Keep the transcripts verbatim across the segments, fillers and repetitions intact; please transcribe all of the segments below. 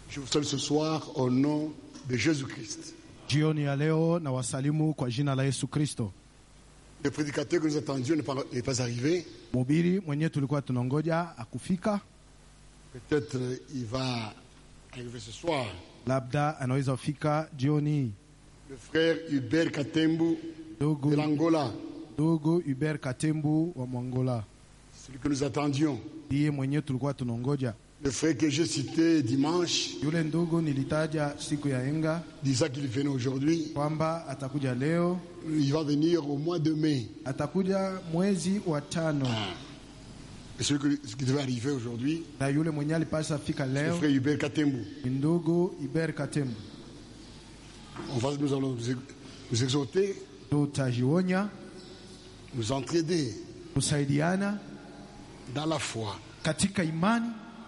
Je vous salue ce soir au nom de Jésus-Christ. Jioni ya leo na wasalimu kwa jina la Yesu Kristo. Le prédicateur que nous attendions n'est pas, n'est pas arrivé. Mhubiri mwenyewe tulikuwa tunangoja akufika. Peut-être il va arriver ce soir. Labda anaweza kufika jioni. Le frère Hubert Katembu Dogo, de l'Angola. Dogo Hubert Katembu wa Angola. Celui que nous attendions. Ndiye mwenyewe tulikuwa tunangoja. Le frère que j'ai cité dimanche. Yule ndugu nilitaja siku ya enga. Disait qu'il venait aujourd'hui. Kwamba atakuja leo. Il va venir au mois de mai. Atakuja mwezi wa tano. Ah. Et celui qui devait arriver aujourd'hui. Na yule mwenye alipaswa fika leo. Le frère Hubert Katembu. Ndugu Hubert Katembu. On va, nous allons nous exhorter. Tutajionya. Nous entraider. Kusaidiana. Dans la foi. Katika imani.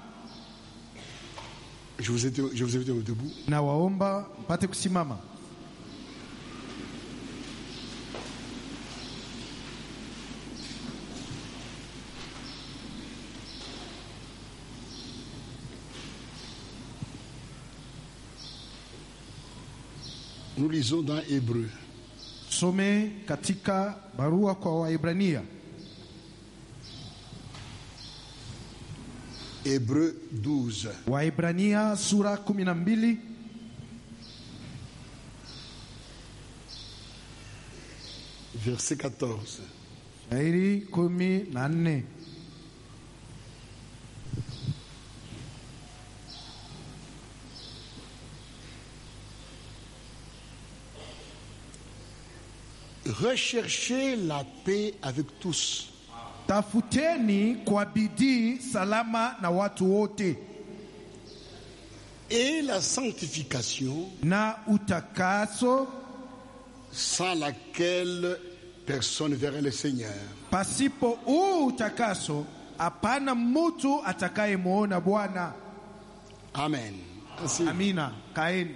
Je vous ai, je vous ai vu debout. Na waomba mpate kusimama. Nous lisons dans Hébreu. Some katika barua kwa Waebrania. Hébreu douze. Waebrania sura kumi na mbili. Verset quatorze. Shairi kumi na nne. Recherchez la paix avec tous. Tafuteni kwa bidii salama na watu wote. Et la sanctification, na utakaso, sans laquelle personne verra le Seigneur. Pasipo u utakaso hapana mtu atakayemuona Bwana. Amen. Ainsi. Amina. Kaeni.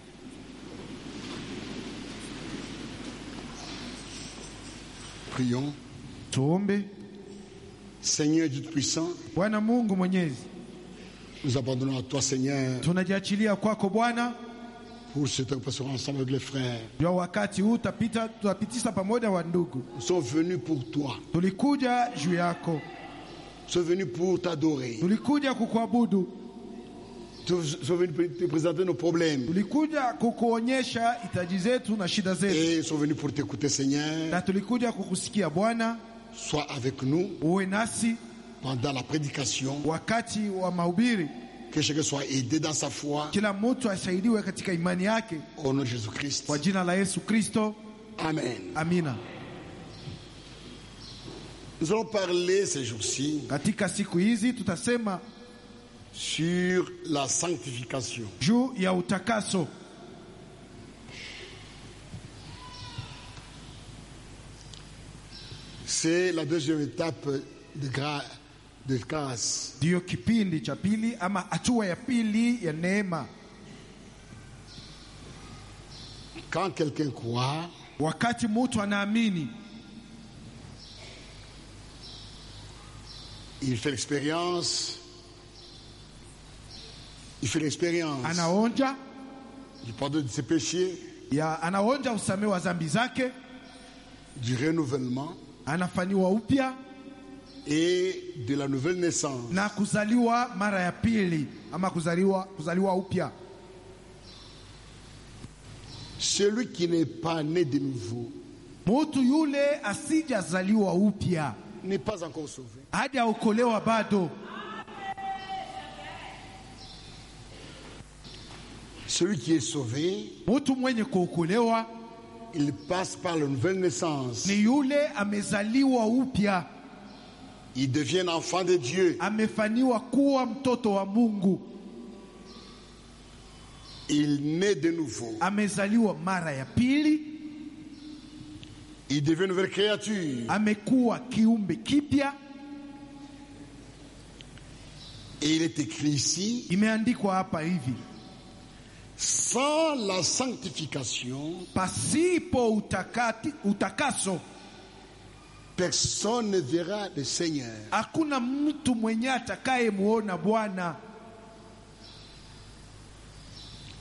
Prions. Tuombe. Seigneur Dieu puissant, Bwana Mungu Mwenyezi, nous abandonnons à toi, Seigneur, tunajiachilia kwako Bwana pour cette occupation ensemble avec les frères. Ndio wakati huu tapita tutapitisha pamoja wa ndugu. Nous sommes venus pour toi. Tulikuja juu yako. Nous sommes venus pour t'adorer. Tulikuja kukuabudu. Nous sommes venus pour te présenter nos problèmes. Tulikuja kukuonyesha hitaji zetu na shida zetu. Et nous sommes venus pour t'écouter, Seigneur. Na tulikuja kukusikia Bwana. Sois avec nous uwe nasi pendant la prédication. Wakati wa mahubiri. Que chacun soit aidé dans sa foi. Kila mtu asaidiwe katika imani yake. Au nom de Jésus-Christ. Kwa jina la Yesu Kristo. Amen. Amina. Nous allons parler ces jours-ci. Katika siku hizi tutasema sur la sanctification. Juu ya utakaso. C'est la deuxième étape de grâce. De grâce. Dio kipindi cha pili ama hatua ya pili ya neema. Quand quelqu'un croit, wakati mtu anaamini, il fait l'expérience. Il fait l'expérience. Anaonja. Du pardon de ses péchés. Ya anaonja usamehe wa dhambi zake. Du renouvellement. Anafanywa upya. Et de la nouvelle naissance. Na kuzaliwa mara ya pili ama kuzaliwa kuzaliwa upya. Celui qui n'est pas né de nouveau, mtu yule asijazaliwa upya, n'est pas encore sauvé. Hajaokolewa bado. Celui qui est sauvé, mtu mwenye kuokolewa, il passe par la nouvelle naissance. Ni yule amezaliwa upya. Il devient enfant de Dieu. Amefanywa kuwa mtoto wa Mungu. Il naît de nouveau. Amezaliwa mara ya pili. Il devient une nouvelle créature. Amekuwa kiumbe kipya. Et il est écrit ici. Imeandikwa hapa hivi. Sans la sanctification, pasipo utakati, utakaso, personne ne verra le Seigneur. Hakuna mtu mwenye atakaye muona Bwana.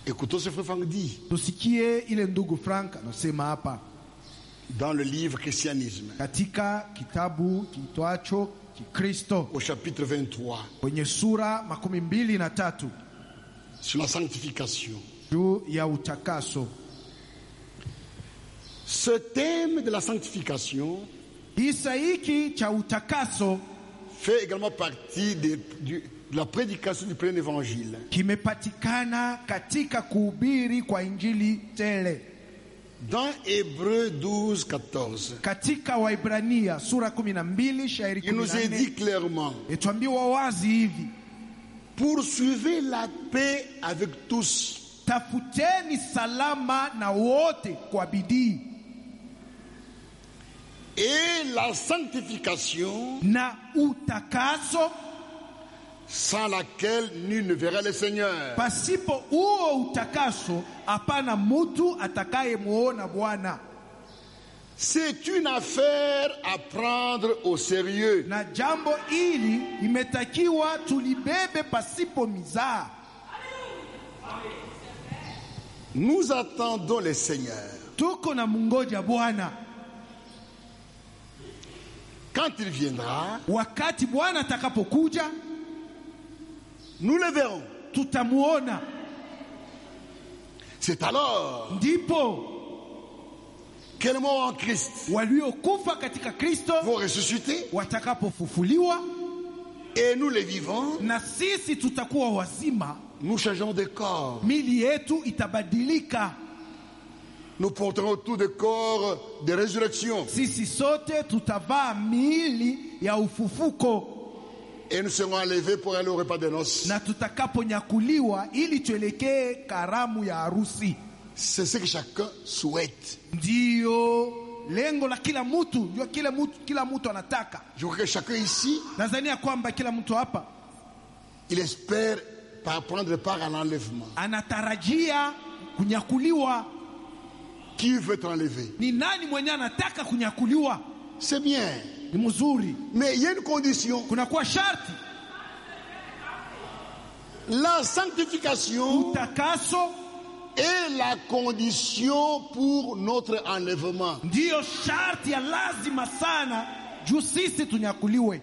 Écoutons ce frère Franck dit Tusikie ile ndugu Frank anasema hapa dans le livre Christianisme, katika kitabu kitwacho Kikristo, au chapitre vingt-trois, kwenye sura makumi mbili na tatu sur la sanctification. juu ya utakaso. Ce thème de la sanctification Kisa hiki cha utakaso fait également partie de, de, de la prédication du plein évangile. kimepatikana katika kuhubiri kwa injili tele. Dans Hébreux douze, quatorze, Katika Waibrania sura kumi na mbili shairi il nous est dit kumi na nne clairement: etuambiwa wazi hivi: poursuivez la paix avec tous tafuteni salama na wote kwa bidii, et la sanctification na utakaso, sans laquelle nul ne verra le Seigneur. pasipo huo utakaso hapana mutu atakayemuona Bwana. C'est une affaire à prendre au sérieux. Na jambo hili imetakiwa tulibebe pasipo mizaa. Nous attendons le Seigneur. Tuko na mungoja Bwana. Quand il viendra, Wakati Bwana atakapokuja, nous le verrons. tutamuona. C'est alors Ndipo que les morts en Christ waliokufa katika Kristo vont ressusciter watakapofufuliwa, et nous les vivants, na sisi tutakuwa wazima, nous changeons de corps. mili yetu itabadilika. Nous porterons tous des corps de résurrection Sisi sote tutavaa miili ya ufufuko, et nous serons enlevés pour aller au repas de noces. na tutakaponyakuliwa ili tuelekee karamu ya harusi. C'est ce que chacun souhaite. Ndiyo lengo la kila mtu, ndio kila mtu kila mtu anataka. Je crois que chacun ici, Nadhania kwamba kila mtu hapa il espère par prendre part à l'enlèvement. anatarajia kunyakuliwa. Qui veut être enlevé? Ni nani mwenye anataka kunyakuliwa? C'est bien. Ni mzuri. Mais il y a une condition. Kuna kuwa sharti. La sanctification Utakaso est la condition pour notre enlèvement. ndiyo sharti ya lazima sana juu sisi tunyakuliwe.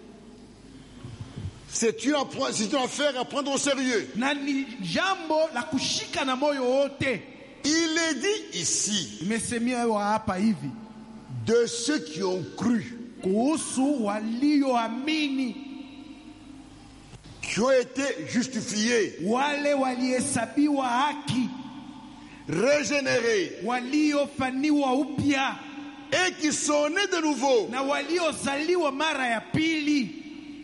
C'est une, c'est une affaire à prendre au sérieux. Na ni jambo la kushika na moyo wote. Il est dit ici Imesemewa hapa hivi de ceux qui ont cru, kuhusu walioamini, qui ont été justifiés, wale walihesabiwa haki, régénérés waliofaniwa upya, et qui sont nés de nouveau. na waliozaliwa mara ya pili.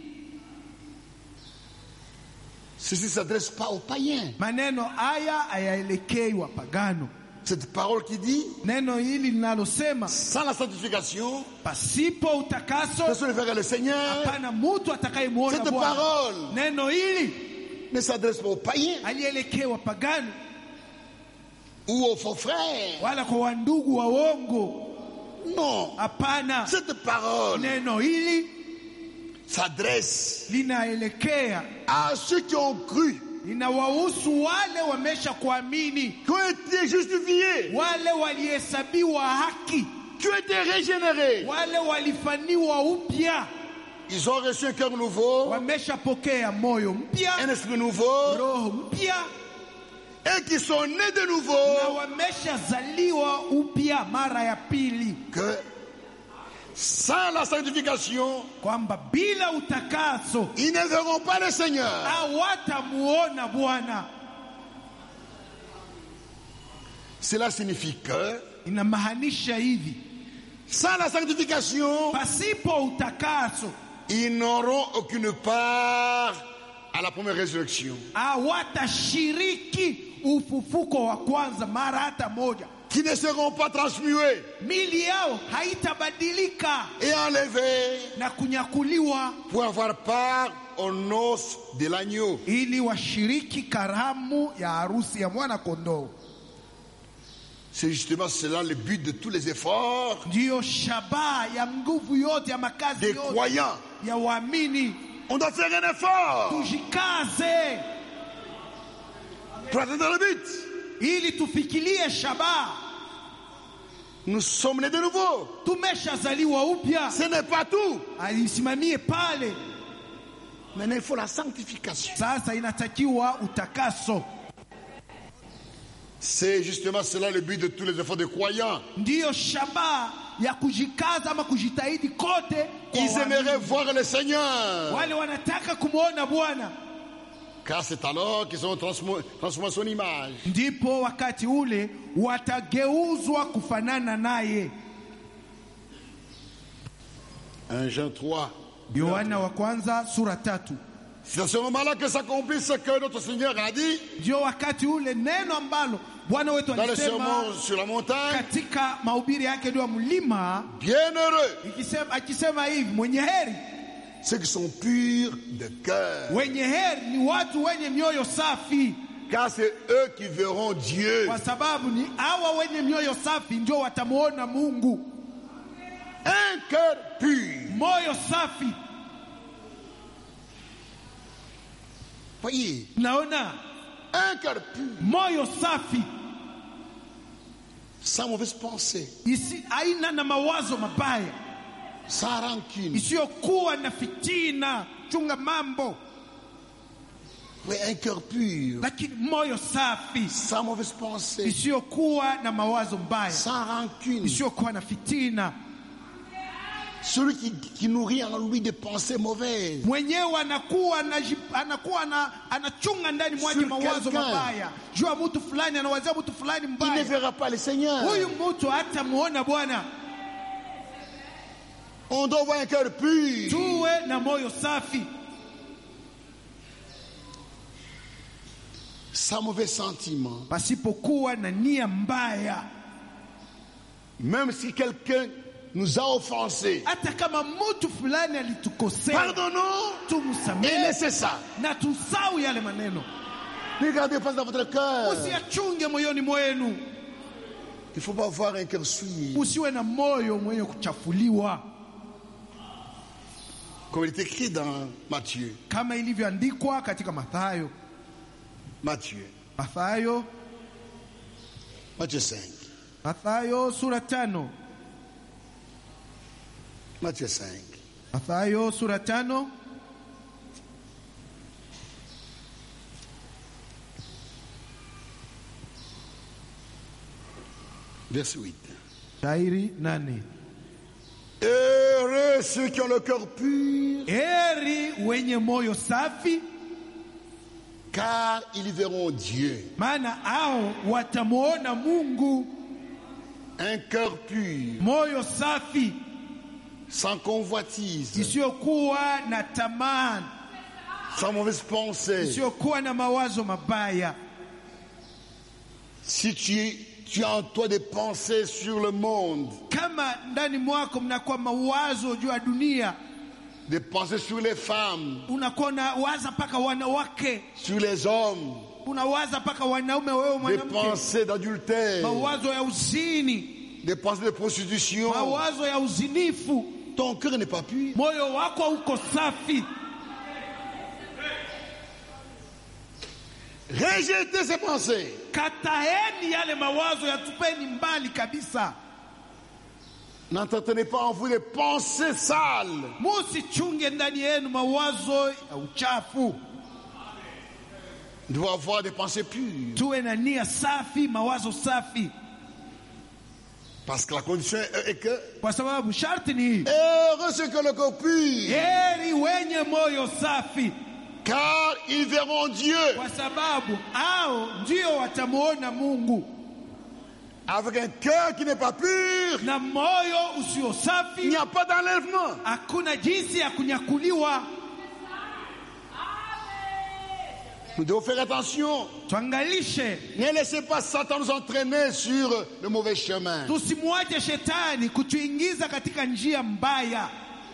Ceci ne s'adresse pas aux païens. Maneno haya hayaelekei wapagano. Cette parole qui dit, Neno hili linalosema sans la sanctification, pasipo utakaso personne ne verra le Seigneur. hapana mutu atakayemuona Cette Bwana. parole Neno hili ne s'adresse pas aux païens halielekei wapagano ou aux faux frères. wala kwa wandugu waongo. Non. Hapana. Cette parole Neno hili s'adresse linaelekea, à ceux qui ont cru, linawahusu wale wamesha kuamini, qui ont été justifiés, wale walihesabiwa haki, qui ont été régénérés. wale walifaniwa upya, Ils ont reçu un cœur nouveau, wameshapokea moyo mpya, un esprit nouveau, roho mpya, et qui sont nés de na nouveau. wameshazaliwa upya mara ya pili. Que sans la sanctification, Kwamba bila utakaso ils ne verront pas le Seigneur. hawatamuona Bwana. Cela signifie que Inamaanisha hivi, sans la sanctification, pasipo utakaso ils n'auront aucune part à la première résurrection. hawatashiriki ufufuko wa kwanza mara hata moja. Qui ne seront pas transmués Mili yao haitabadilika et enlevés na kunyakuliwa pour avoir part aux noces de l'agneau. ili washiriki karamu ya harusi ya mwana kondoo. C'est justement cela le but de tous les efforts Ndiyo shabaha ya nguvu yote ya makazi des yote croyants. ya waamini. On doit faire un effort. Tujikaze pour atteindre le but. ili tufikilie shabaha. Nous sommes nés de nouveau. Tumeshazaliwa upya. Ce n'est pas tout. Alisimamie pale. Maintenant, il faut la sanctification. Sasa inatakiwa utakaso. C'est justement cela le but de tous les efforts de croyants. Ndiyo shabaha ya kujikaza ama kujitahidi kote. Ils aimeraient voir le Seigneur. Wale wanataka kumuona Bwana. Car c'est alors qu'ils ont transformé son image. Ndipo wakati ule watageuzwa kufanana naye. un Jean trois. Yohana wa kwanza sura tatu. C'est à ce moment-là que s'accomplit ce que notre Seigneur a dit. Ndio wakati ule neno ambalo Bwana wetu alisema sur la montagne, katika mahubiri yake juu ya mlima, bienheureux, ikisema akisema hivi, mwenye heri ceux qui sont purs de cœur. Wenye heri ni watu wenye mioyo safi. Car c'est eux qui verront Dieu. Kwa sababu ni hawa wenye mioyo safi ndio watamuona Mungu. Un cœur pur. Moyo safi. Voyez. Naona un cœur pur. Moyo safi. Sans mauvaise pensée. Isi aina na mawazo mabaya. Sans rancune. Isiyokuwa na fitina, chunga mambo. Oui, un cœur pur. Lakini moyo safi. Sans mauvaise pensée. Isiyokuwa na mawazo mbaya. Sans rancune. Isiyokuwa na fitina. Celui qui, qui nourrit en lui des pensées mauvaises. Mwenyewe anakuwa anakuwa anachunga ndani mwake mawazo mabaya. Jua mtu fulani anawazia mtu fulani mbaya. Il ne verra pas le Seigneur. Huyu mtu hatamuona Bwana. On doit avoir un cœur pur. Tuwe na moyo safi. Sans mauvais sentiment. Pasipokuwa na nia mbaya. Même si quelqu'un nous a offensés, hata kama mtu fulani alitukosea, pardonnons, tumsamehe et laissez ça. Na tusahau yale maneno. Ne gardez pas dans votre cœur. Usiachunge moyoni mwenu. Il faut pas avoir un cœur souillé. Usiwe na moyo mwenye kuchafuliwa. Comme il est écrit dans Matthieu. Kama ilivyoandikwa katika Mathayo. Matthieu. Mathayo. Matthieu cinq. Mathayo sura tano. Matthieu cinq. Mathayo sura tano. Verset huit. Shairi nane. Heureux ceux qui ont le cœur pur. Heri wenye moyo safi. Car ils verront Dieu. Maana hao watamuona Mungu. Un cœur pur. Moyo safi. Sans convoitise. Isiyokuwa na tamaa. Sans mauvaise pensée. Isiyokuwa na mawazo mabaya. Si tu, tu as en toi des pensées sur le monde. Kama ndani mwako mnakuwa mawazo juu ya dunia. Des pensées sur les femmes. Unakuwa unawaza paka wanawake. Sur les hommes. Unawaza paka wanaume wewe mwanamke. Des pensées d'adultère. Mawazo ya uzini. Des pensées de prostitution. Mawazo ya uzinifu. Ton cœur n'est pas pur. Moyo wako uko safi. Rejetez ces pensées. Kataeni yale mawazo, yatupeni mbali kabisa. N'entretenez pas en vous des pensées sales. Musichunge ndani yenu mawazo ya uchafu. Nous devons avoir des pensées pures. Tuwe na nia safi, mawazo safi. Parce que la condition est que kwa sababu sharti ni hii. Heureux ceux qui ont le cœur pur. Heri wenye moyo safi. Car ils verront Dieu. Kwa sababu hao ndio watamuona Mungu. Avec un cœur qui n'est pas pur, na moyo usio safi, il n'y a pas d'enlèvement. Hakuna jinsi ya kunyakuliwa. Nous devons faire attention. Tuangalishe. Ne laissez pas Satan nous entraîner sur le mauvais chemin. Tusimwache shetani kutuingiza katika njia mbaya.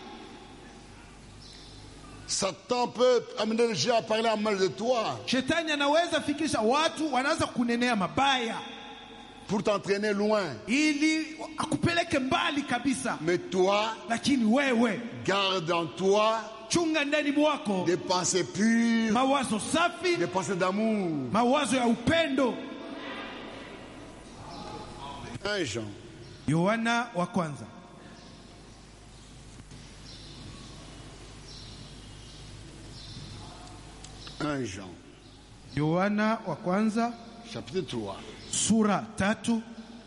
Satan peut amener les gens à parler en mal de toi. Shetani anaweza fikisha watu wanaanza kunenea mabaya. Pour t'entraîner loin. Ili akupeleke mbali kabisa. Mais toi, lakini wewe, garde en toi chunga ndani mwako des pensées pures, mawazo safi, des pensées d'amour. mawazo ya upendo. un Jean. Yohana wa kwanza. un Jean. Yohana wa kwanza Chapitre trois. sura tatu.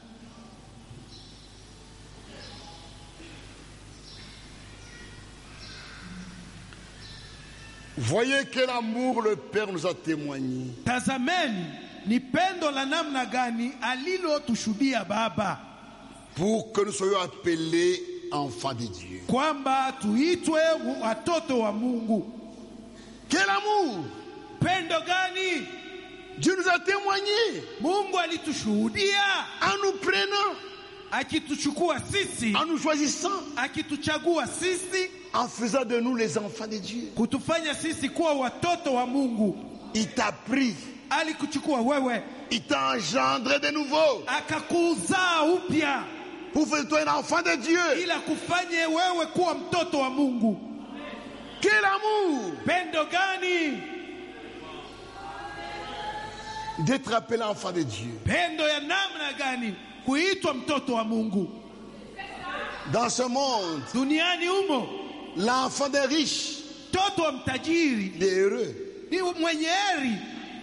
Voyez quel amour le Père nous a témoigné. Tazameni ni pendo la namna gani alilotushuhudia Baba, pour que nous soyons appelés enfants de Dieu. kwamba tuitwe watoto wa Mungu. Quel amour! Pendo gani? Dieu nous a témoigné Mungu alitushuhudia en nous prenant, akituchukua sisi, en nous choisissant, akituchagua sisi, en faisant de nous les enfants de Dieu. kutufanya sisi kuwa watoto wa Mungu. Il t'a pris, Alikuchukua wewe, il t'a engendré de nouveau akakuzaa upya pour faire de toi un enfant de Dieu. ila kufanye wewe kuwa mtoto wa Mungu. Quel amour! Pendo gani? D'être appelé enfant de Dieu. Pendo ya namna gani kuitwa mtoto wa Mungu. Dans ce monde, Duniani humo, l'enfant des riches, mtoto wa mtajiri il est heureux. ni mwenye heri.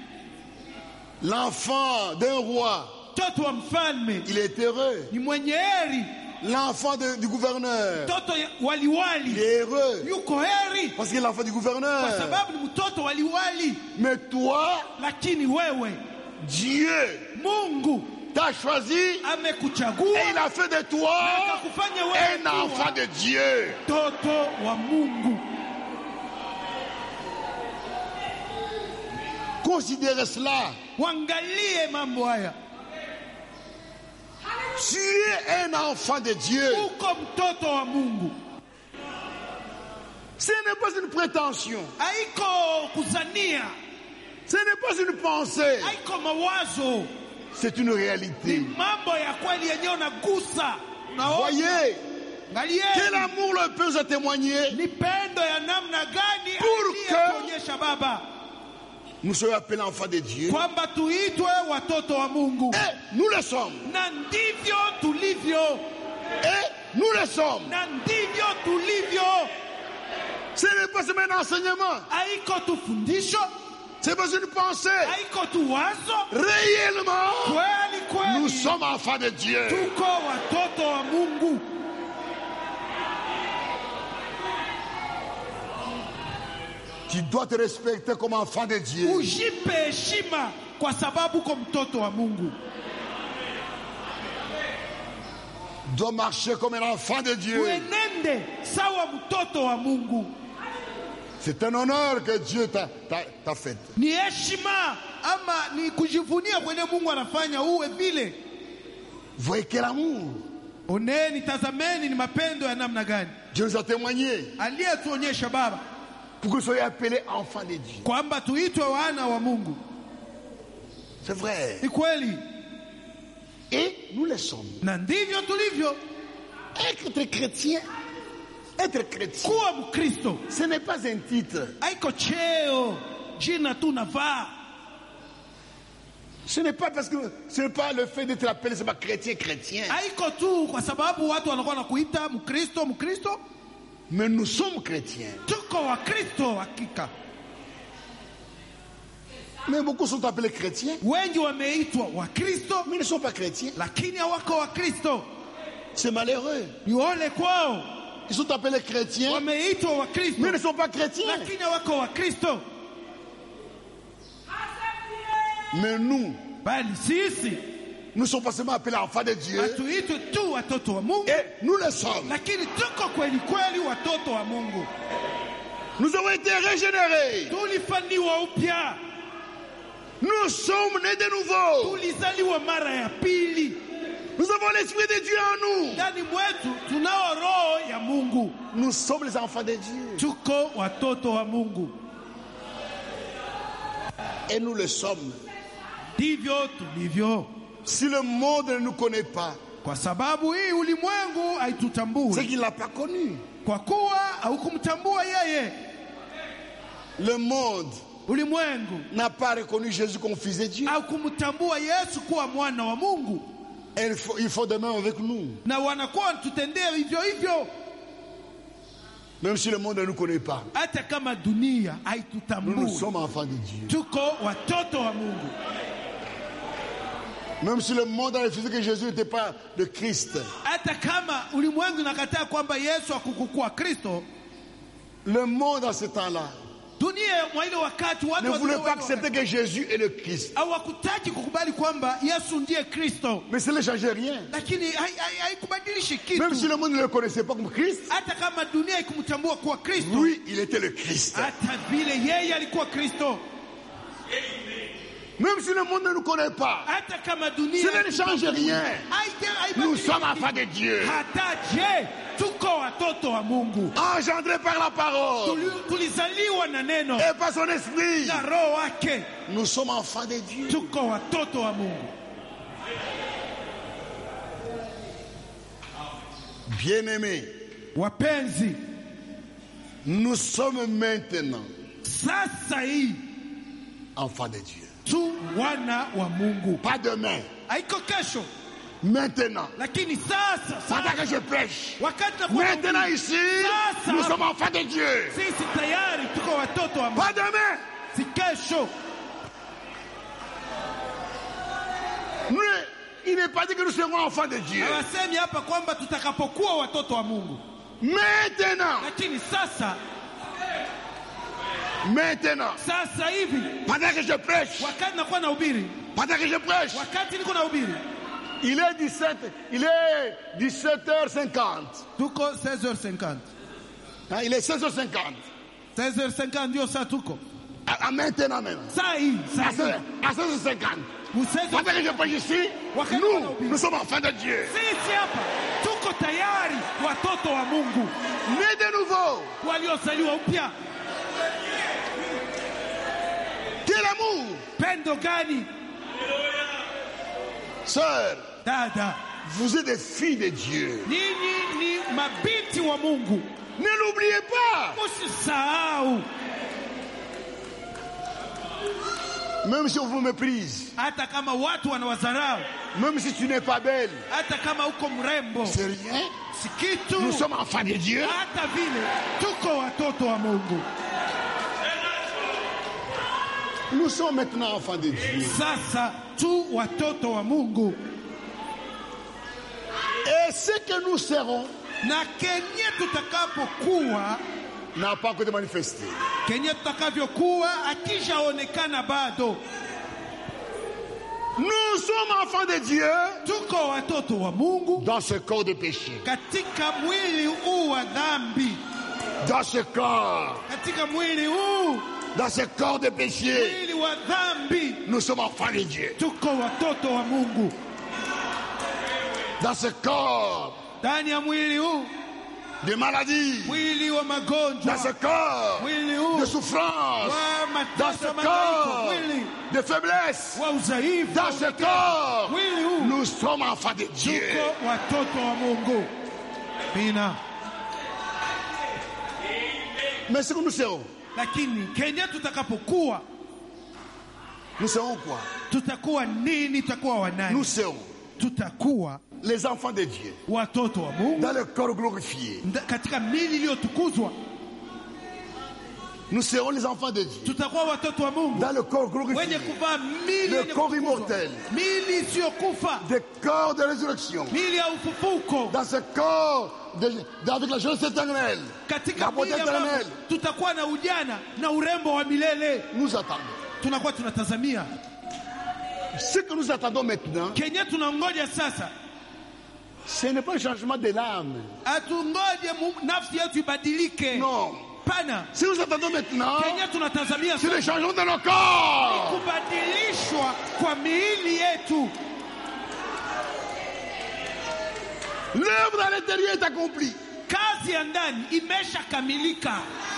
L'enfant d'un roi, Mtoto wa mfalme il est heureux. ni mwenye heri. L'enfant de- du gouverneur, Mtoto ya- il waliwali est heureux. yuko heri Parce qu'il est l'enfant du kwa gouverneur. sababu ni mtoto waliwali. Mais toi, Lakini wewe Dieu Mungu t'a choisi et amekuchagua il a fait de toi akakufanya wewe un enfant kuwa de Dieu. mtoto wa Mungu. Considérez cela. Wangalie mambo haya. Tu es un enfant de Dieu. Uko mtoto wa Mungu. Ce n'est pas une prétention. Haiko kuzania, Ce n'est pas une pensée. haiko mawazo, C'est une ni réalité. mambo ya kweli yenyewe unagusa. Unaona? Voyez, quel Angalieni amour le Père nous a témoigné. ni pendo ya namna gani Pour aliyetuonyesha Baba, Nous soyons appelés enfants de Dieu. kwamba tuitwe watoto wa Mungu. Et nous le sommes. Na ndivyo tulivyo, Et nous le sommes. na ndivyo tulivyo. Ce n'est pas seulement un enseignement. Haiko tu fundisho, C'est pas une pensée. haiko tu wazo. Réellement, Kweli nous kweli sommes enfants de Dieu. tuko watoto wa Mungu. Tu dois te respecter comme enfant de Dieu. Ujipe heshima kwa sababu uko mtoto wa Mungu. Tu dois marcher comme un enfant de Dieu. Uenende sawa mtoto wa Mungu. C'est un honneur que Dieu t'a, t'a, t'a fait. Ni heshima ama ni kujivunia kwenye Mungu anafanya uwe vile. Voyez quel amour. Oneni, tazameni ni mapendo ya namna gani Dieu nous a témoigné aliyetuonyesha Baba, pour que vous soyez appelés enfants de Dieu. kwamba tuitwe wana wa Mungu. C'est vrai. Ni kweli Et nous le sommes. na ndivyo tulivyo. Être chrétien, être chrétien, Kuwa Mkristo ce n'est pas un titre. haiko cheo, jina tu navaa. Ce n'est pas parce que ce n'est pas le fait d'être appelé, c'est pas chrétien, chrétien. Haiko tu kwa sababu watu wanakuwa nakuita Mkristo, Mkristo. Mais nous sommes chrétiens. Tuko wa Kristo hakika. Mais beaucoup sont appelés chrétiens, Wengi wameitwa wa Kristo mais ils ne sont pas chrétiens. lakini hawako wa Kristo. C'est malheureux. Ni ole kwao. Ils sont appelés chrétiens, Wameitwa wa Kristo mais ils ne sont pas chrétiens. lakini hawako wa Kristo. Mais nous, Bali sisi nous ne sommes pas seulement appelés enfants de Dieu, hatuitwe tu watoto wa Mungu, et nous le sommes. lakini tuko kweli kweli watoto wa Mungu. Nous avons été régénérés. Tulifanywa upya, Nous sommes nés de nouveau. tulizaliwa mara ya pili. Nous avons l'Esprit de Dieu en nous. Ndani mwetu tunao roho ya Mungu. Nous sommes les enfants de Dieu. Tuko watoto wa Mungu, Et nous le sommes. ndivyo tulivyo. Si le monde ne nous connaît pas, Kwa sababu hii ulimwengu c'est haitutambui, qu'il ne l'a pas connu. kwa kuwa haukumtambua yeye. Le monde ulimwengu n'a pas reconnu Jésus comme fils de Dieu. au kumtambua Yesu kuwa mwana wa Mungu, Et il faut, il faut de même avec nous. na wanakuwa wanatutendea hivyo hivyo, Même si le monde ne nous connaît pas, hata kama dunia nous, nous haitutambui. sommes enfants de Dieu. Tuko watoto wa Mungu. Même si le monde a refusé que Jésus n'était pas le Christ, Hata kama ulimwengu nakataa kwamba Yesu hakukuwa Kristo, le monde à ce temps-là dunia mwa ile wakati watu ne voulait wazee pas wa- accepter que Jésus est le Christ. hawakutaki kukubali kwamba Yesu ndiye Kristo, Mais ça ne changeait rien. lakini hai- hai- haikubadilishi kitu. Même si le monde ne le connaissait pas comme Christ, Hata kama dunia haikumtambua kuwa Kristo, oui, il était le Christ. hata vile yeye alikuwa Kristo. Même si le monde ne nous connaît pas, Hata kama dunia cela ne change rien. haite- haibadilishi Nous sommes kitu. enfants de Dieu, Hata je, tuko watoto wa Mungu, engendrés par la parole Tuli- tulizaliwa na neno et par son esprit. na roho wake. Nous sommes enfants de Dieu. Tuko watoto wa Mungu. Bien-aimés, Wapenzi, nous sommes maintenant sasa hii enfants de Dieu. tu wana wa Mungu, Pas demain, haiko kesho, maintenant. lakini sasa, Pendant sasa que je prêche, wakati nakuwa maintenant nahubiri, ici, Sasa. nous sommes enfants de Dieu. sisi tayari tuko watoto wa Mungu, Pas demain. si kesho. Nous, il n'est pas dit que nous serons enfants de Dieu. Hawasemi hapa kwamba tutakapokuwa watoto wa Mungu, Maintenant, lakini sasa, maintenant, sasa hivi pendant que je prêche, wakati nakuwa nahubiri, pendant que je prêche, wakati niko nahubiri, il est dix-sept, il est dix-sept heures cinquante. tuko seize heures cinquante. Hein, il est seize heures cinquante. seize heures cinquante ndio saa tuko. À, à maintenant même. Saa hii, saa À seize hii. à seize heures cinquante. Mu seize heures Pendant que je prêche ici, nous, nous sommes enfants de Dieu. sisi hapa tuko tayari watoto wa Mungu Nés de nouveau. waliozaliwa upya. Quel amour. Pendo gani Sœur, dada, vous êtes des filles de Dieu. ninyi ni mabinti wa Mungu, Ne l'oubliez pas. usisahau. Même si on vous méprise, Hata kama watu wanawadharau, même si tu n'es pas belle, hata kama uko mrembo, c'est rien. si kitu. Nous sommes enfants de Dieu. Hata vile tuko watoto wa Mungu. Nous sommes maintenant enfants de Dieu. Sasa tu watoto wa Mungu, Et ce que nous serons na kenye tutakapokuwa, n'a pas encore été manifesté. kenye tutakavyokuwa akishaonekana bado. Nous sommes enfants de Dieu Tuko watoto wa Mungu dans ce corps de péché. katika mwili huu wa dhambi, Dans ce corps, katika mwili huu, dans ce corps de péché, mwili wa dhambi, nous sommes enfants de Dieu. tuko watoto wa Mungu. Dans ce corps Ndani ya mwili huu, de maladie, mwili wa dans magonjwa, ce corps mwili huu de souffrance, wa dans ce mateso, mangaiko, corps mwili de faiblesse, wa udhaifu, dans ce corps, mwili huu nous sommes enfants de Dieu. tuko watoto wa Mungu. Bina. Mais ce que nous serons, Lakini kenye tutakapokuwa, nous serons quoi? tutakuwa nini? Tutakuwa Nous wanani? serons Tutakuwa les enfants de Dieu watoto wa Mungu dans le corps glorifié. nda- katika mili iliyotukuzwa. Nous serons les enfants de Dieu Tutakuwa watoto wa Mungu dans le corps glorifié. wenye kuvaa mili Le yenye corps kutukuzwa, immortel. mili isiyokufa, Des corps de résurrection. mili ya ufufuko. Dans ce corps de, de- avec la jeunesse éternelle, Katika la beauté mili ambapo éternelle, tutakuwa na ujana na urembo wa milele. nous attendons. Tunakuwa tunatazamia Ce que nous attendons maintenant, kenye tunangoja sasa. ce n'est pas un changement de l'âme. Hatungoje mu- nafsi yetu ibadilike, Non. pana. Ce que nous attendons maintenant, Kenye tunatazamia c'est le sasa changement de nos corps. kubadilishwa kwa miili yetu. L'œuvre à l'intérieur est accomplie. Kazi ya ndani imeshakamilika.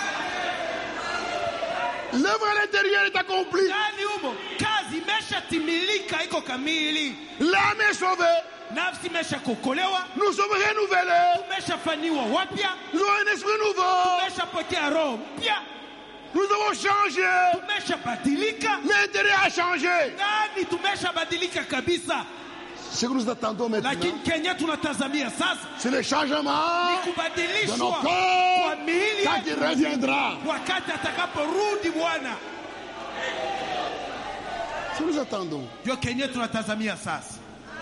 L'œuvre à l'intérieur est accomplie. Ndani humo kazi imeshatimilika, iko kamili. L'âme est sauvée. Nafsi imeshakokolewa, Nous sommes renouvelés. tumeshafanywa wapya, Nous avons un esprit nouveau. tumeshapokea roho mpya. Nous avons changé. Tumeshabadilika. L'intérieur a changé. Ndani tumeshabadilika kabisa. Ce que nous attendons maintenant, Lakini Kenya tunatazamia sasa c'est le changement ni de nos kubadilishwa kwa corps miili quand il reviendra. wakati atakaporudi Bwana. Ce que nous attendons. Ndio Kenya tunatazamia sasa.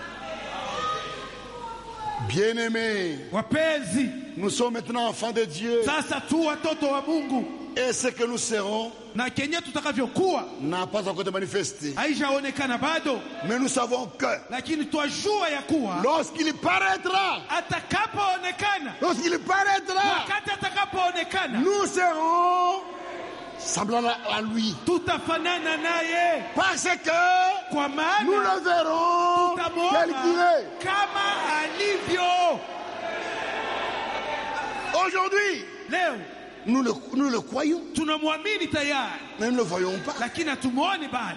Bien-aimés, Wapenzi, nous sommes maintenant enfants de Dieu. sasa tu watoto wa Mungu, Et ce que nous serons na Kenya tutakavyokuwa n'a pas encore été manifesté. haijaonekana bado, Mais nous savons que lakini twajua ya kuwa lorsqu'il paraîtra, atakapoonekana, lorsqu'il paraîtra, wakati atakapoonekana, nous serons semblants à lui. tutafanana naye, Parce que kwa nous maana le verrons tel qu'il tutamwona est. kama alivyo. Aujourd'hui, Leo nous le, nous le croyons, tunamwamini tayari, mais nous ne le voyons pas. lakini hatumuoni bado.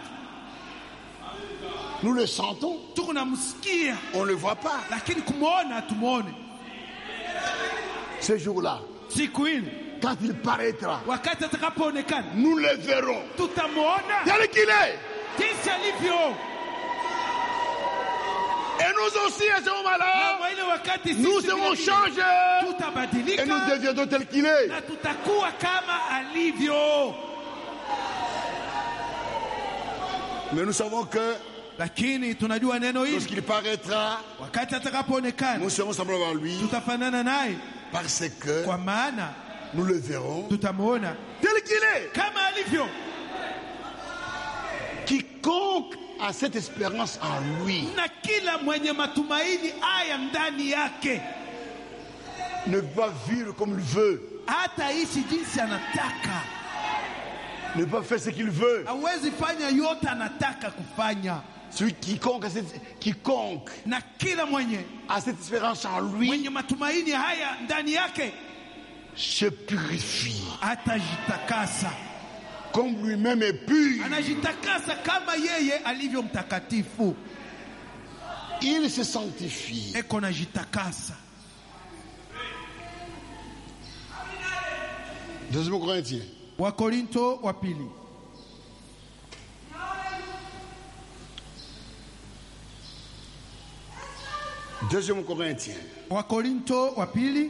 Nous le sentons, Tunamsikia, on ne le voit pas. lakini kumwona hatumuoni. Ce jour-là, Siku ile quand il paraîtra, wakati atakapoonekana, nous le verrons tutamwona tel qu'il est. jinsi alivyo. Et nous aussi, à ce Na moment-là, kwa ile wakati nous sisi serons vile vile changés et nous tutabadilika deviendrons tel qu'il est. na tutakuwa kama alivyo. Mais nous savons que Lakini tunajua neno hili, lorsqu'il paraîtra, wakati atakapoonekana nous serons semblables à lui tutafanana naye, parce que kwa maana nous le verrons tutamwona tel qu'il est. kama alivyo. Quiconque a cette espérance en lui Na kila mwenye matumaini haya ndani yake ne peut pas vivre comme il veut, hataishi jinsi anataka, ne peut pas faire ce qu'il veut. hawezi fanya yote anataka kufanya. Celui quiconque a cette, quiconque Na kila mwenye a cette espérance en lui mwenye matumaini haya ndani yake se purifie atajitakasa, comme lui-même est pur. anajitakasa kama yeye alivyo mtakatifu, Il se sanctifie. eko najitakasa. Deuxième Corinthiens, Wakorinto wa pili Deuxième Corinthiens, Wakorinto wa pili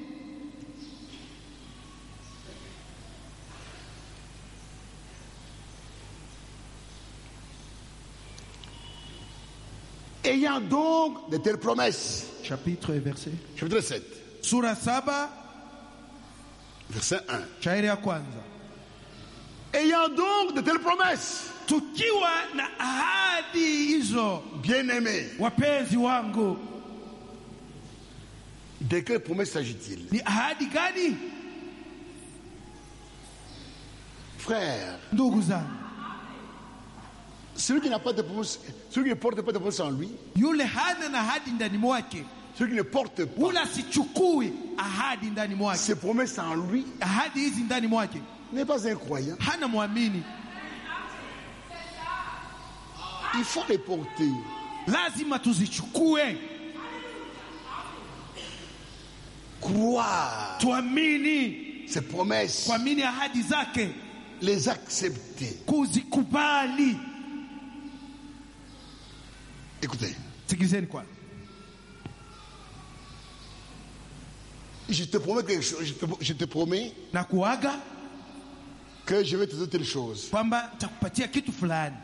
ayant donc de telles promesses. chapitre et verset Chapitre sept, sura saba verset un. shairi ya kwanza. Ayant donc de telles promesses, Tukiwa na ahadi hizo, bien-aimés, wapenzi wangu, de quelles promesses s'agit-il? ni ahadi gani? Frère, Ndugu zangu, celui qui n'a pas de promesses, celui qui ne porte pas de promesses en lui, yule hana na ahadi ndani mwake, celui qui ne porte pas ule asichukui ahadi ndani mwake, ses promesses en lui, ahadi hizi ndani mwake, n'est pas un croyant. hana mwamini. Il faut les porter. Lazima tuzichukue, Croire tuamini, ses promesses, kuamini ahadi zake, les accepter. kuzikubali. Écoutez, Sikilizeni kwa, je te promets quelque chose, je te, je te promets na kuaga que je vais te donner telle chose. kwamba nitakupatia kitu fulani.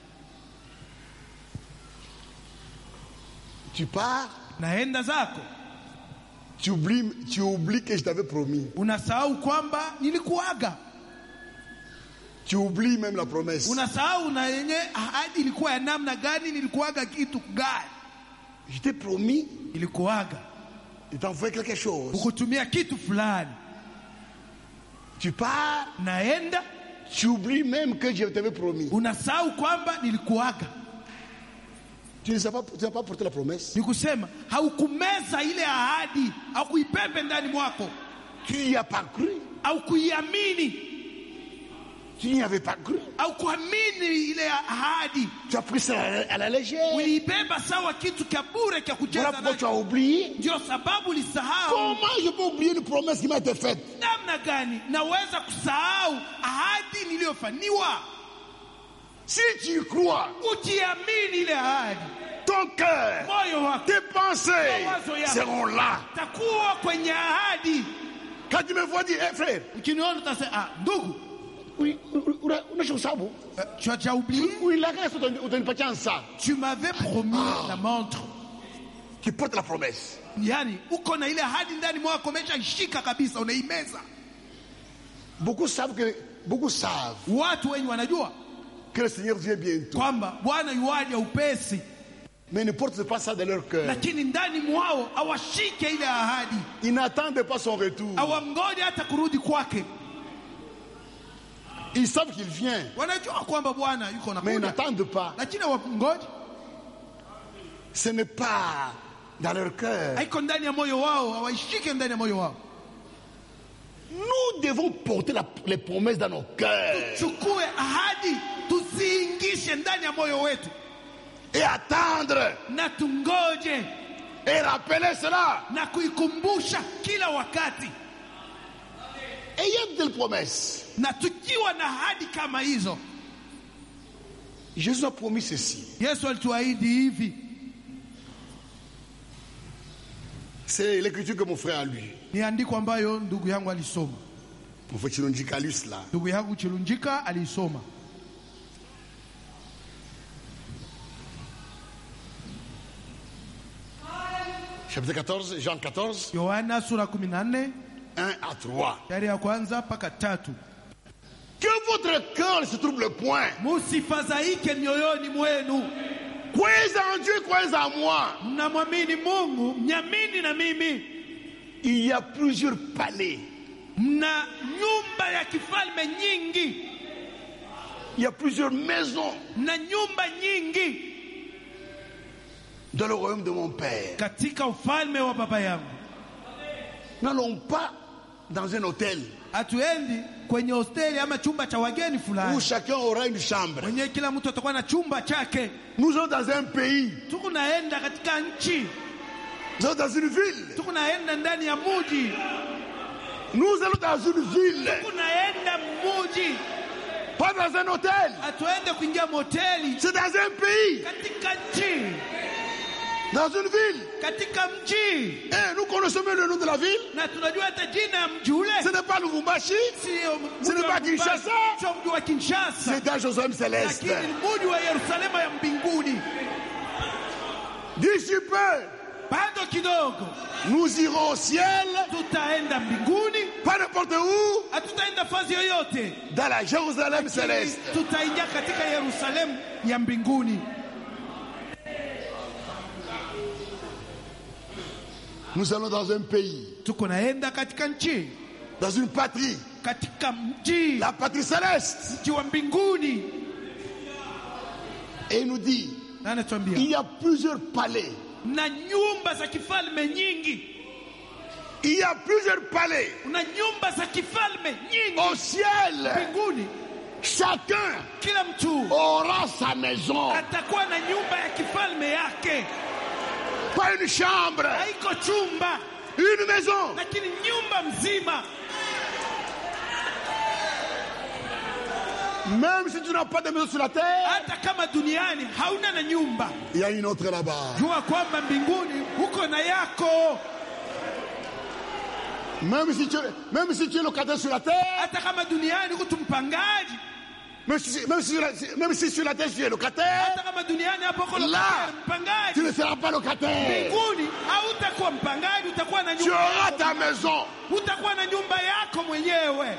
Tu pars, Naenda zako, tu oublies, tu oublies que je t'avais promis. unasahau kwamba nilikuaga, Tu oublies même la promesse. unasahau na yenye ahadi ilikuwa ya namna gani, nilikuaga kitu gani, Je t'ai promis nilikuaga de t'envoyer quelque chose. kukutumia kitu fulani. Tu pars, Naenda, tu oublies même que je t'avais promis. unasahau kwamba nilikuaga. Tu ne sais pas, tu n'as pas porté la promesse. Ni kusema haukumeza ile ahadi, au kuipembe ndani mwako, Tu y as pas cru. au kuiamini. Tu n'y avais pas cru. au kuamini ile ahadi, Tu as pris ça à la légère. uliibeba sawa kitu cha bure cha Voilà kucheza pourquoi tu nacho. as oublié. Ndio sababu ulisahau. Comment je peux oublier une promesse qui m'a été faite? Namna gani naweza kusahau ahadi niliyofaniwa? Si tu y crois, Ukiamini ile ahadi, ton cœur, moyo wako tes pensées seront là. takuwa kwenye ahadi. Quand tu me vois dire, hey frère, Ukiniona utasema ah, ndugu, oui, unasha sababu, tu as déjà oublié? oui, la grâce utanipatia ça. Tu m'avais promis la montre. Tu portes la promesse. Yani uko na ile ahadi ndani mwako, umeshaishika kabisa, unaimeza. Beaucoup savent que, beaucoup savent Watu wengi wanajua que le Seigneur vient bientôt. kwamba Bwana yuaja upesi, Mais ne portent pas ça dans leur cœur. lakini ndani mwao hawashike ile ahadi, Ils n'attendent pas son retour. hawangoje hata kurudi kwake. Ils savent qu'il vient, Wanajua kwamba Bwana yuko mais ils nakuja, n'attendent pas. lakini hawangoje. Ce n'est pas dans leur cœur. Haiko ndani ya moyo wao, hawaishike ndani ya moyo wao. Nous devons porter la- les promesses dans nos cœurs Chukue ahadi tuziingishe ndani ya moyo wetu et attendre na tungoje et rappeler cela. na kuikumbusha kila wakati. Ayant de telles promesses, Na tukiwa na ahadi kama hizo, Jésus a promis ceci. Yesu alituahidi hivi. C'est l'écriture que mon frère a lu. Ni andiko ambayo ndugu yangu alisoma, Mon frère Chilonjika a lu cela. ndugu yangu Chilunjika alisoma. Chapitre quatorze, Jean quatorze, Yohana sura kumi na nne un à trois. yari ya kwanza mpaka tatu. Que votre cœur ne se trouble point. Musifadhaike mioyoni mwenu, Croyez en Dieu, croyez en moi. mnamwamini Mungu, mnyamini na mimi. Il y a plusieurs palais. Mna nyumba ya kifalme nyingi, Il y a plusieurs maisons mna nyumba nyingi dans le royaume de mon Père. katika ufalme wa baba yangu. N'allons pas dans un hôtel Hatuendi kwenye hosteli ama chumba cha wageni où fulani, chacun aura une chambre. mwenyewe kila mtu atakuwa na chumba chake. Nous sommes dans un pays, Tuko naenda katika nchi, nous sommes dans une ville. tuko naenda ndani ya muji, Nous allons dans une ville, tuko naenda muji. pas dans un hôtel. Hatuende kuingia moteli, C'est dans un pays, katika nchi, dans une ville. katika mji. Et nous connaissons même le nom de la ville. Na tunajua hata jina ya mji ule, Ce n'est pas Lubumbashi, sio Ce mji n'est wa pas Mombasa, Kinshasa. sio mji wa Kinshasa, c'est dans Jérusalem céleste. lakini ni mji wa Yerusalemu ya mbinguni. D'ici peu, Bado kidogo nous irons au ciel, tutaenda mbinguni, pas n'importe où, hatutaenda fazi yoyote, dans la Jérusalem lakini céleste. tutaingia katika Yerusalemu ya mbinguni. Nous allons dans un pays, Tuko naenda katika nchi, dans une patrie, katika mji, la patrie céleste. mji wa mbinguni. Et il nous dit, Na anatuambia il y a plusieurs palais. na nyumba za kifalme nyingi, Il y a plusieurs palais una nyumba za kifalme nyingi au ciel. mbinguni. Chacun Kila mtu aura sa maison, atakuwa na nyumba ya kifalme yake, pas une chambre, haiko chumba, une maison. lakini nyumba mzima. Même si tu n'as pas de maison sur la terre, Hata kama duniani hauna na nyumba, il y a une autre là-bas. jua kwamba mbinguni uko na yako. Même si tu, même si tu es locataire sur la terre, Hata kama duniani uko tu mpangaji, même si, même si, sur la- même si sur la terre tu es locataire, hata kama duniani hapo uko Là, locataire, tu mpangaji, ne seras pas locataire. mbinguni hautakuwa mpangaji, utakuwa na Tu nyumba auras yako. ta maison. Utakuwa na nyumba yako mwenyewe.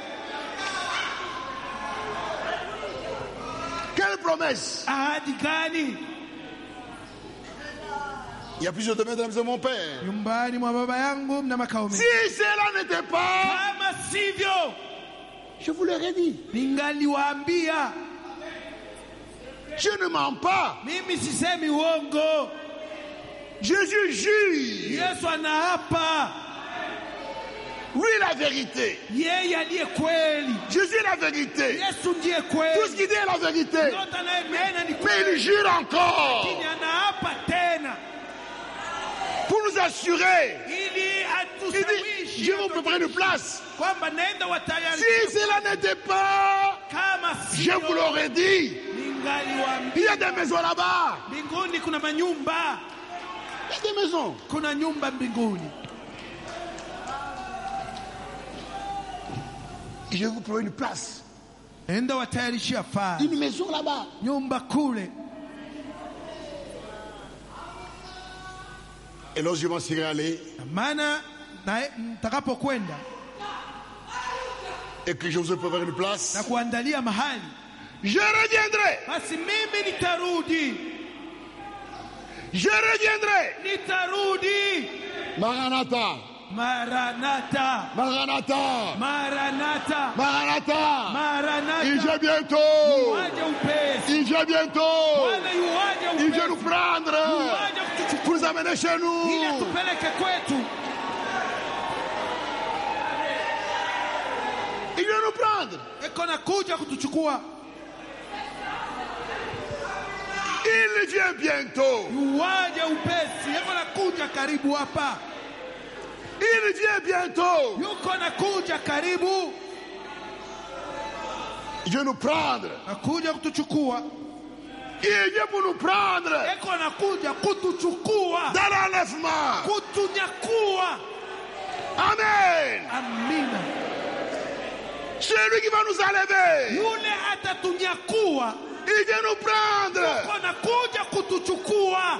Quelle promesse! Ahadi gani? Il y a plusieurs domaines dans la maison de mon père. Nyumbani mwa baba yangu mna makao mengi. Si cela n'était pas, Kama sivyo, je vous l'aurais dit. ningaliwaambia. Je ne mens pas. Mimi sisemi uongo. Jésus jure. Yesu anaapa. Lui la vérité. Yeye aliye kweli. Jésus est la vérité. Yesu ndiye Tout kweli. ce qu'il dit est la vérité. Yote anayonena ni Mais kweli. il jure encore Lakini anaapa tena pour nous assurer. ili Il dit, atusawishi je vous préparer une place. kwamba naenda watayari. Si cela n'était pas, Kama je sio vous l'aurais dit. ningaliwaambia. Il y a des maisons là-bas. Mbinguni kuna manyumba. Il y a des maisons. Kuna nyumba mbinguni. Je vais vous préparer une place. Naenda watayarishia faa. Une maison là-bas. Nyumba kule. Et lorsque je m'en serai allé Maana na mtakapokwenda et que je vous ai préparé une place, na kuandalia mahali, je reviendrai. basi mimi nitarudi. Je reviendrai. Nitarudi. Maranatha. Maranatha. Maranatha. Maranatha. Maranatha. Maranatha. Il vient bientôt. Yuaje upesi. Il vient bientôt. Bwana yuaje Il vient nous upesi. prendre. Yuaje kutuchukua Pour nous amener chez ili nous. atupeleke kwetu. Il vient nous prendre. Eko nakuja kutuchukua. Il vient bientôt. Yuaje upesi. Eko nakuja karibu hapa. Il vient bientôt. Yuko nakuja karibu. Il vient nous prendre. Nakuja kutuchukua. Il vient pour nous prendre. Eko nakuja kutuchukua. Dans l'enlèvement. Kutunyakua. Amen. Amina. C'est lui qui va nous enlever. Yule atatunyakua. Il vient nous prendre. Yuko nakuja kutuchukua.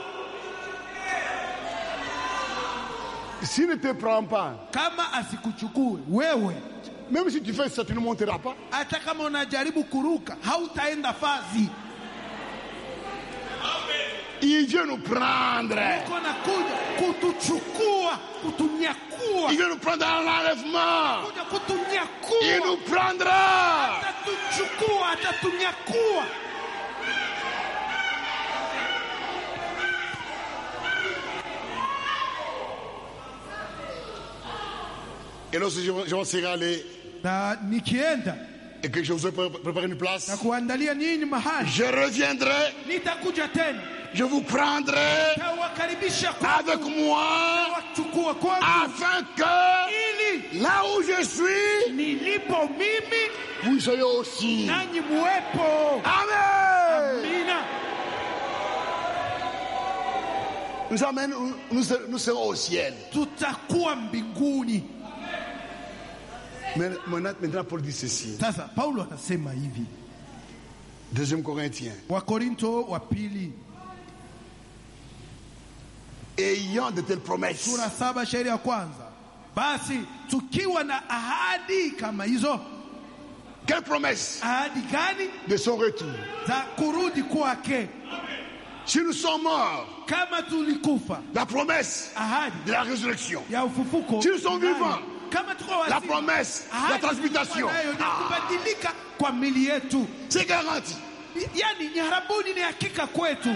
S'il ne te prend pas, Kama asikuchukue wewe, même si tu fais ça, tu ne monteras pas. hata kama unajaribu kuruka hautaenda fazi. Il vient nous prendre. Yuko nakuja kutuchukua, kutunyakua. Il vient nous prendre dans l'enlèvement. Kuja Il kutunyakua. nous prendra. Atatuchukua, atatunyakua. Et lorsque je, je serai allé Na nikienda et que je vous ai pré- préparé une na place, kuandalia nini mahali, je reviendrai, nitakuja tena. je vous prendrai Tawakaribisha avec kwangu. moi Tawachukua kwangu. afin que Ili là où je suis, nilipo mimi vous soyez aussi. nanyi muwepo. Amen. Amina. Nous, amène, nous, nous serons au ciel. Tutakuwa mbinguni. Mais maintenant, maintenant, Paul dit ceci. Sasa Paulo anasema hivi, Deuxième Corinthiens. Wakorinto wa pili Ayant de telles promesses, sura saba shairi ya kwanza, basi tukiwa na ahadi kama hizo. quelle promesse Ahadi gani? de son retour? Za kurudi kwake. Si nous sommes morts, Kama tulikufa, la promesse ahadi de la résurrection. ya ufufuko. Si nous sommes vivants, Kama tuko la wazima, promesse de la ahadi transmutation. nayo ni kubadilika kwa mili yetu. C'est garanti. Yani ni harabuni, ni hakika kwetu.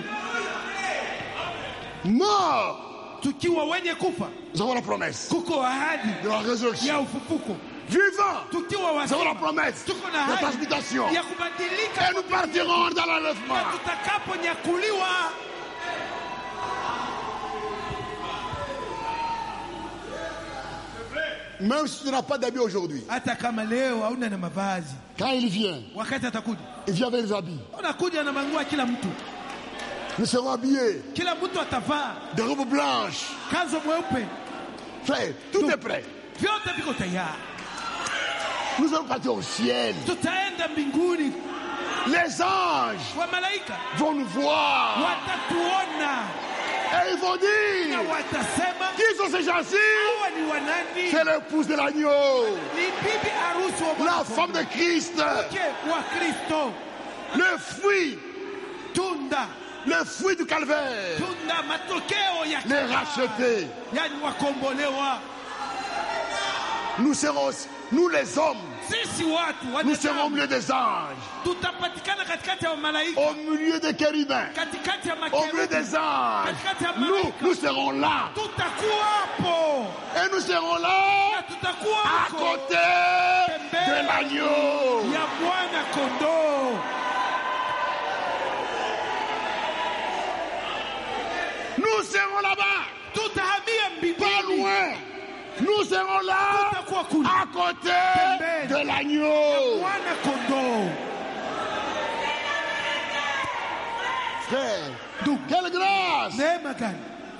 Mort, Tukiwa wenye kufa, nous avons la promesse kuko ahadi de la résurrection. ya ufufuko. Vivants, Tukiwa nous avons la wazima, promesse tuko de na la ahadi transmutation. ya kubadilika Et nous partirons dans l'enlèvement. na tutakaponyakuliwa. Même si tu n'as pas d'habits aujourd'hui, Hata kama leo hauna na mavazi, quand il vient, wakati atakuja, il vient avec les habits. unakuja na manguo ya kila mtu. Nous serons habillés Kila mtu atavaa de robes blanches. kanzo mweupe, Frère, tout est prêt. vyote viko tayari. Nous allons partir au ciel. Tutaenda mbinguni, Les anges wa malaika vont nous voir. watatuona Et ils vont na dire, watasema, qui sont ces gens-ci? hawa ni wanani? C'est l'épouse de l'agneau, Ni bibi harusi wa Bwana la femme de Christ, mke wa Kristo. le fruit, Tunda, le fruit du calvaire, tunda, matokeo ya les Kalvari. rachetés. Yani wakombolewa. Nous serons nous les hommes, sisi watu nous serons au wanadamu milieu des anges, tutapatikana katikati ya malaika, au milieu des chérubins, katikati ya au milieu makerubi, des anges. katikati ya Nous, malaika. nous serons là. Tutakuwa hapo Et nous serons na là tutakuwa à huko côté de l'agneau. ya mwana kondoo. Nous serons là-bas, Tutahamia pas mbinguni, loin. Nous serons là tutakuwa kule à côté de l'agneau. mwana kondoo. Frère, quelle grâce! Neema gani!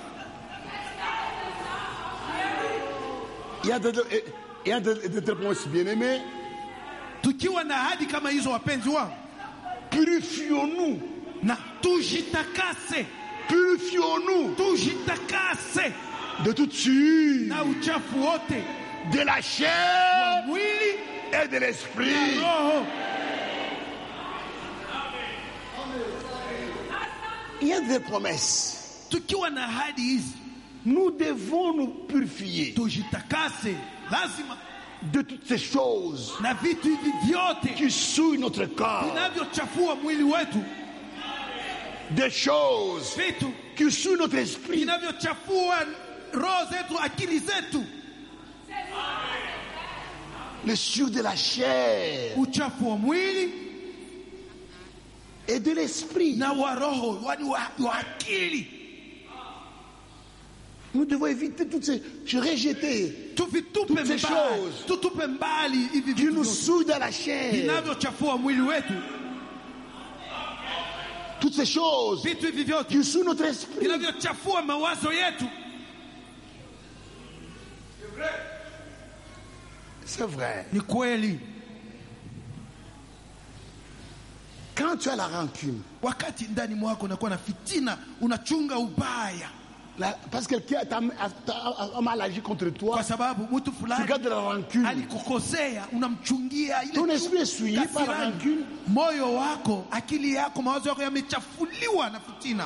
Il y a des, il y a des, des réponses bien-aimées. Tukiwa na ahadi kama hizo, wapenzi wangu, Purifions-nous. na tujitakase, Purifions-nous tujitakase de toute suie, na uchafu wote de la wa chair mwili et de na l'esprit. roho. Il y a des promesses. Tukiwa na ahadi hizi, Nous devons nous purifier tujitakase lazima de toutes ces choses na vitu hivi vyote qui souillent notre corps, vinavyochafua mwili wetu, des choses vitu qui souillent notre esprit. vinavyochafua roho zetu, akili zetu, Le souillure de la chair uchafu wa mwili et de l'esprit. na wa roho, wani wa, wa akili. Nous devons éviter toutes ces, je rejeter Tuvitupe toutes ces mbali, choses tutupe mbali hivi qui vitu nous vyote souillent dans la chair, vinavyochafua mwili wetu, toutes ces choses vitu hivi vyote qui souillent notre esprit. vinavyochafua mawazo yetu. C'est vrai. Ni kweli, Quand tu as la rancune, wakati ndani mwako unakuwa na fitina, unachunga ubaya la- parce que quelqu'un t'a- a, a- a mal agi contre toi, kwa sababu mtu tu fulani gardes la rancune. alikukosea, unamchungia ile Ton chu- esprit est souillé par la kasirani. rancune. Moyo wako, akili yako, mawazo yako yamechafuliwa na fitina.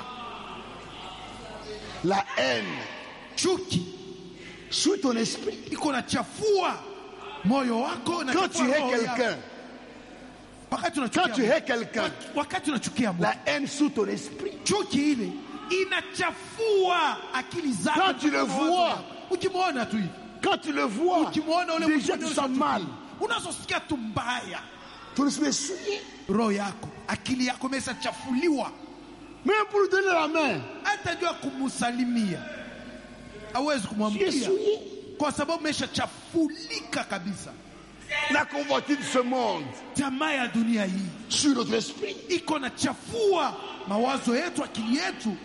La haine Chuki souille ton esprit. iko na chafua moyo wako na Quand tu chafua hais roho yako. quelqu'un, Wakati quand unachukia tu mtu, hais quelqu'un, wakati unachukia mtu, la haine souille ton esprit. chuki ile inachafua akili zako. Quand tu le mawazo vois, yako. Ukimwona tu hivi, Quand tu le vois, ukimwona ule déjà mtu tu sens mal. unazosikia tu mbaya, Ton esprit est souillé. roho yako, akili yako imeshachafuliwa. Même pour lui donner la main, Hata jua kumsalimia hawezi tu es kumwamkia souillé. kwa sababu imeshachafulika kabisa. La convoitise de ce monde Tamaa ya dunia hii sur notre esprit. iko na chafua mawazo yetu, akili yetu.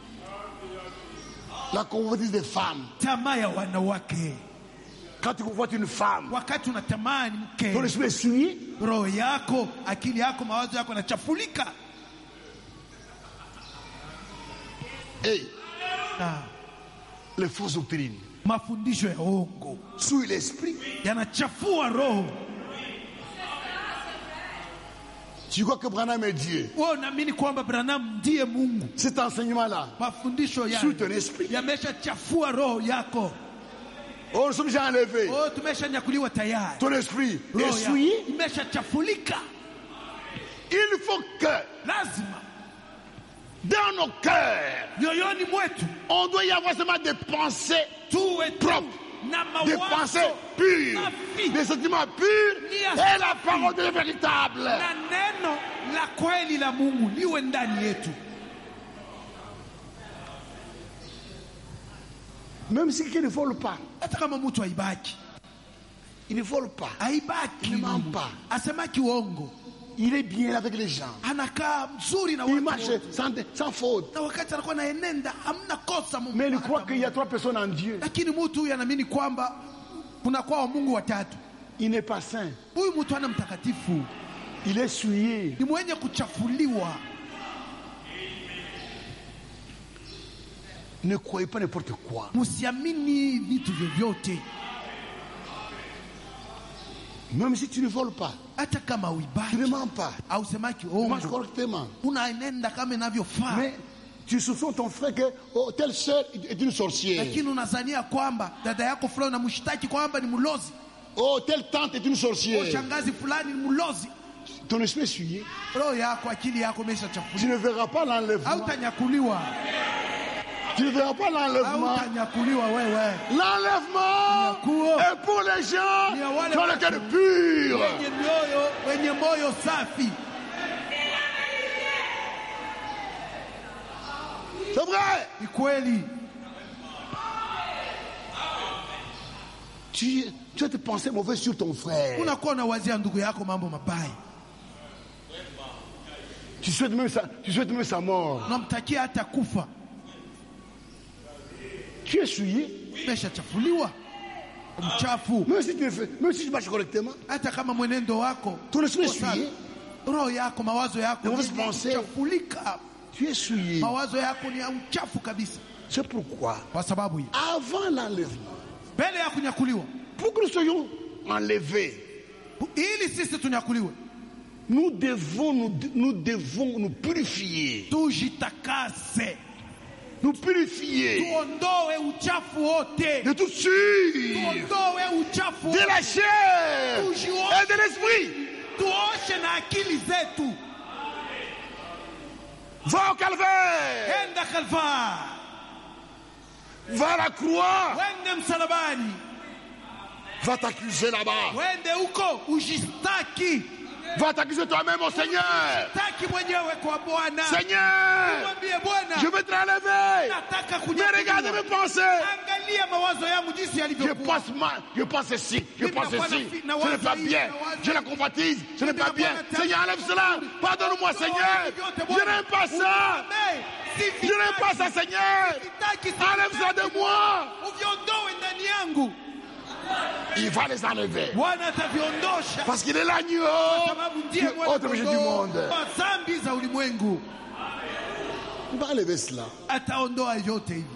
La convoitise des femmes. Tamaa ya wanawake, Quand tu convoites une femme, wakati unatamani ton mke, esprit est souillé. roho yako, akili yako, mawazo yako yanachafulika. Et Na les fausses doctrines mafundisho ya uongo souillent l'esprit. yanachafua roho. Tu crois que Branham est Dieu? Wewe unaamini kwamba Branham ndiye Mungu? Cet enseignement-là Mafundisho souille ton yale esprit. yameshachafua roho yako. Oh, nous sommes déjà enlevés. Oh, tumeshanyakuliwa tayari. Ton esprit est Roho yako souillé. imeshachafulika. Il faut que Lazima dans nos cœurs, nyoyoni mwetu on doit y avoir seulement des pensées tuwe tu propres, na des mawazo pensées pures, safi des sentiments purs et la parole de Dieu véritable. na neno la kweli la Mungu liwe ndani yetu. Même si quelqu'un ne vole pas, Hata kama mtu haibaki, il ne vole pas, haibaki, il ne ment pas, asemaki uongo, il est bien avec les gens, anakaa mzuri na il watu marche wote. sans, sans faute. Na wakati anakuwa naenenda hamna kosa Mungu. Mais il croit qu'il y a trois personnes en Dieu. Lakini mtu huyu anaamini kwamba kuna kwa Mungu watatu. Il n'est pas saint, Huyu mtu ana mtakatifu, il est souillé. ni mwenye kuchafuliwa. Ne croyez pas n'importe quoi. Msiamini vitu vyovyote, Même si tu ne voles pas, hata kama tu uibaki ne mens pas, au semaki tu manges uongo, correctement. unaenenda kama inavyofaa. Mais tu soupçonnes ton frère que oh, telle sœur est une sorcière. Lakini unazania kwamba dada yako fulani unamshtaki kwamba ni mlozi. Oh, telle tante est une Oh, sorcière. shangazi fulani ni mlozi. Ton esprit est souillé. Roho yako, akili yako imeshachafuliwa. Tu ne verras pas l'enlèvement. Hautanyakuliwa. Tu ne verras pas l'enlèvement. Hautanyakuliwa wewe. L'enlèvement Nyakuo. est pour les gens Ni ya wale qui ont le watu cœur pur. Wenye mioyo, wenye moyo safi. C'est vrai. Ni kweli. Tu, tu as te pensé mauvais sur ton frère. Unakuwa unawazia ndugu yako mambo mabaya. Tu souhaites même sa, tu souhaites même sa mort. Unamtakia hata kufa. Tu es souillé. Umeshachafuliwa. Mchafu. Même si tu le fais, même si tu marches correctement. Hata kama mwenendo wako. Ton esprit est souillé. Roho yako, mawazo yako Mauvaise pensée. chafulika. Tu es souillé. Mawazo yako ni ya uchafu kabisa. C'est pourquoi, Kwa sababu hii, avant l'enlèvement, mbele ya kunyakuliwa, pour que nous soyons enlevés, ili sisi tunyakuliwe, nous devons nous, nous devons nous purifier. tujitakase, Nous purifier tuondoe uchafu wote, de toute suie, tuondoe uchafu de wote, la chair Tujioshe. et de l'esprit. tuoshe na akili zetu. Va au calvaire, Enda Kalvari, va à la croix, wende msalabani, va t'accuser là-bas, wende huko ujistaki, va t'accuser toi-même au Seigneur. taki mwenyewe kwa Bwana. Seigneur, Mwambie Bwana, je veux te l'enlever. nataka Mais regardez kunyakuliwa. mes pensées. Angalia mawazo yangu jinsi Je yalivyokuwa. pense mal, je pense ceci, je pense ceci. Ce n'est pas bien. Je la convoitise, ce n'est pas bien. Seigneur, enlève cela. Pardonne-moi, Seigneur. Je n'aime pas ça. Je n'aime pas ça, Seigneur. Enlève ça de moi. Uviondoe ndani yangu. Il va les enlever. Bwana ataviondosha Parce qu'il est l'agneau kwa sababu qui ndiye mwana ôte le péché du kondoo monde. wa dhambi za ulimwengu. Il va enlever cela. Ataondoa yote hivi.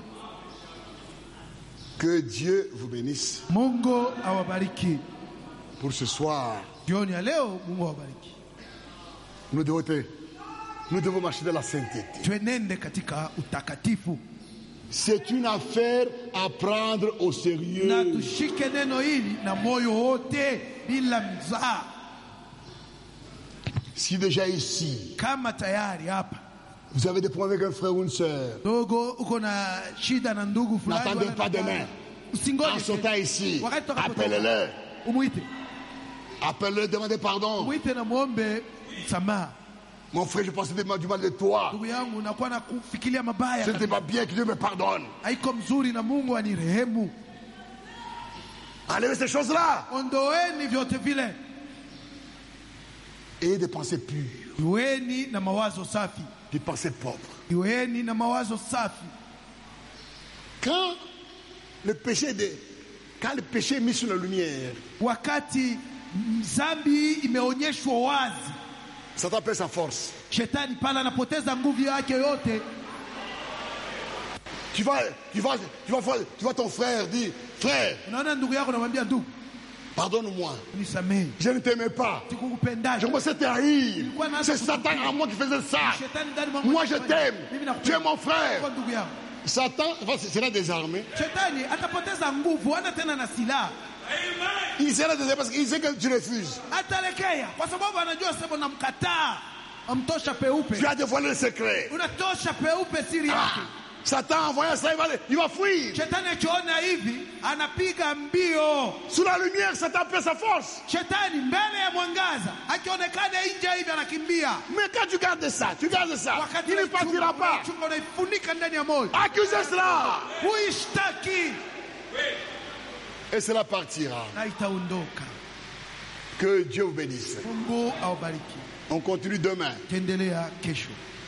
Que Dieu vous bénisse Mungu awabariki. pour ce soir. Jioni ya leo Mungu awabariki. Nous devons, être- nous devons marcher dans la sainteté. Tuenende katika utakatifu. C'est une affaire à prendre au Na sérieux. tushike neno hili na moyo wote bila mzaa. Si déjà ici, Kama tayari hapa vous avez des problèmes avec un frère ou une sœur, dogo uko na shida na ndugu fulani, n'attendez wala pas dada, demain. usingoje En sautant ici, wakati utakapotoka, appelez-le. umwite Appelez-le, demandez pardon. mwite na muombe msamaha. Mon frère, je pensais du mal de toi. Ndugu yangu, nakuwa na kufikiria mabaya Ce n'était kabisa. pas bien, que Dieu me pardonne. Haiko mzuri na Mungu anirehemu. Enlevez ces choses-là. Ondoeni vyote vile, Ayez des pensées pures, iweni na mawazo safi, des pensées propres. iweni na mawazo safi. Quand le péché de, quand le péché est mis sur la lumière, Wakati dhambi imeonyeshwa wazi, Satan perd sa force. shetani pale anapoteza nguvu yake yote. Tu vas, tu vas, tu vas, voir- tu vas ton frère dire, frère, Unaona ndugu yako, namwambia ndugu, pardonne-moi. nisamehe, Je ne t'aimais pas. Je sikukupendaje. commençais à te haïr. C'est Satan en moi qui faisait ça. Shetani ndani mwangu Moi je anafanya. t'aime. Mimi Tu nakupenda. es mon frère. Kwa ndugu yangu, Satan enfin, sera désarmé. shetani atapoteza nguvu, hana tena na silaha, Il sera désarmé parce qu'il sait que tu refuses. atalekea kwa sababu anajua sema namkataa, amtosha peupe, Tu as dévoilé le secret. unatosha peupe siri Ah, yake. Satan a envoyé ça, il va, il va fuir. Shetani akiona hivi anapiga mbio. Sous la lumière, Satan perd sa force. Shetani mbele ya mwangaza akionekana nje hivi anakimbia. Mais quand tu gardes ça, tu gardes ça, Wakati il ne partira pas. unaichunga, unaifunika ndani ya moyo, Accusez cela. huishtaki Et cela partira. na itaondoka. Que Dieu vous bénisse. Mungu awabariki. On continue demain. Tendelea kesho.